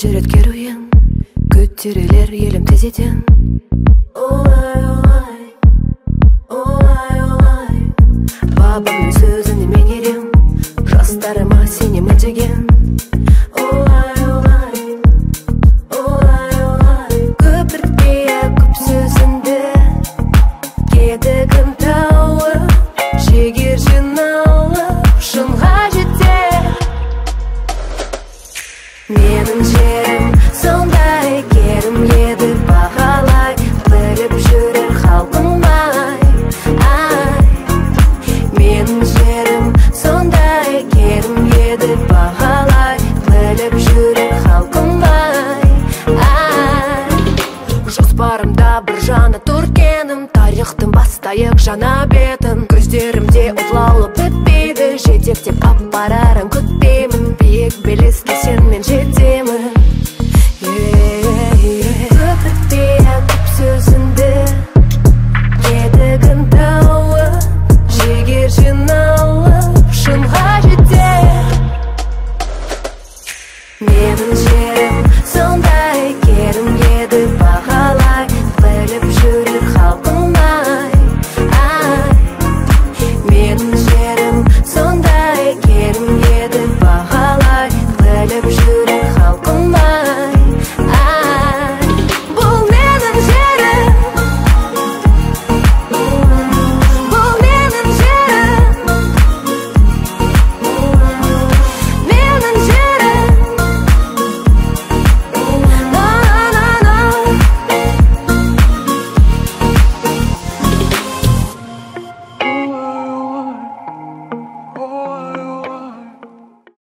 жүрет керуен, көтерілер елім тезеден. Олай, олай, олай, олай. Бабамның сөзіне мен ерем, жастарыма сенемін деген. Олай, олай, олай, олай. Көпіртпе көп сөзіңді, кетігім тауып, жігер жиналып, шынға жетер. Менің жерім сондай керім еді, бағалай біліп жүрер халқымай. Менің жерім сондай керім еді, бағалай біліп жүрер халқымай. Жоспарымда бір жаны түркенім, тарихтың бастайық жаңа бетін. Көздерімде отлалып бітпейді, жетектеп апарарын күтпеймін. Биік белеске сен мен жетемін.